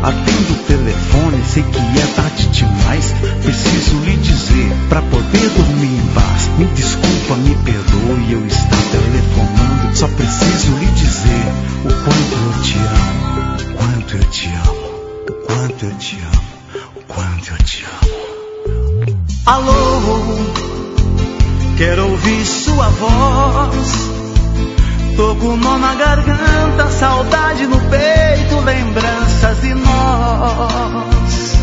Atendo o telefone, sei que é tarde demais. Preciso lhe dizer, pra poder dormir em paz. Me desculpa, me perdoe, eu estar telefonando. Só preciso lhe dizer o quanto eu te amo, o quanto eu te amo, o quanto eu te amo, o quanto eu te amo. Alô, quero ouvir sua voz. Tô com nó na garganta, saudade no peito, lembranças de nós.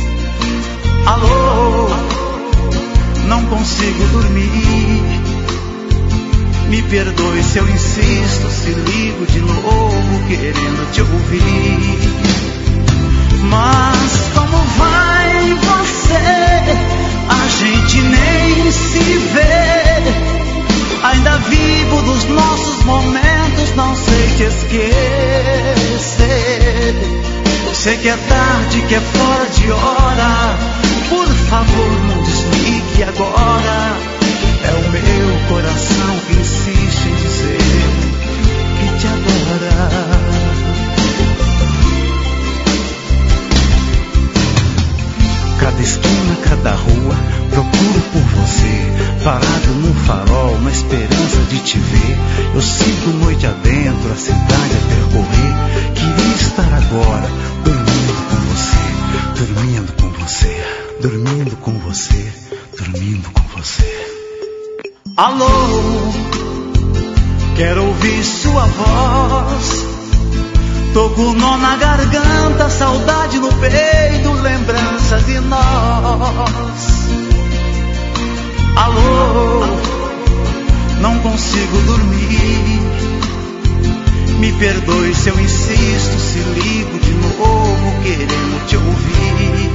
Alô, não consigo dormir. Me perdoe se eu insisto, se ligo de novo, querendo te ouvir. Mas como vai você? A gente nem se vê. Ainda vivo dos nossos momentos, não sei te esquecer. Sei que é tarde, que é fora de hora. Por favor, não desligue agora. É o meu coração que insiste em dizer que te adora. Cada esquina, cada rua, procuro por você. Parado num farol, na esperança de te ver. Eu sigo noite adentro, a cidade a percorrer. Queria estar agora, dormindo com você. Dormindo com você, dormindo com você, dormindo com você. Alô, quero ouvir sua voz. Tô com nó na garganta, saudade no peito, lembranças de nós. Alô, não consigo dormir. Me perdoe se eu insisto, se ligo de novo, querendo te ouvir.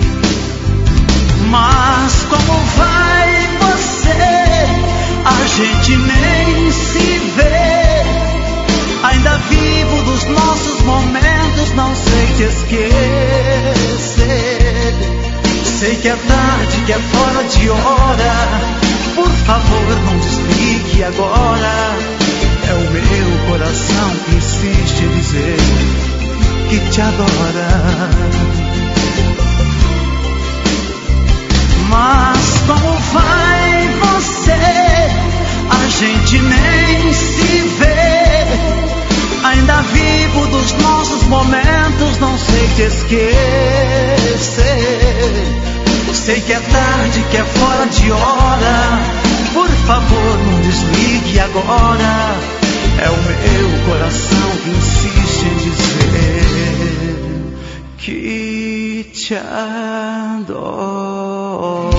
Mas como vai você? A gente nem se vê. Ainda vivo dos nossos momentos, não sei te esquecer. Sei que é tarde, que é fora de hora. Por favor, não desligue agora. É o meu coração que insiste em dizer que te adora. Mas como vai você? A gente nem se vê. Ainda vivo dos nossos momentos, não sei te esquecer. Sei que é tarde, que é fora de hora. Por favor, não desligue agora. É o meu coração que insiste em dizer que te adora.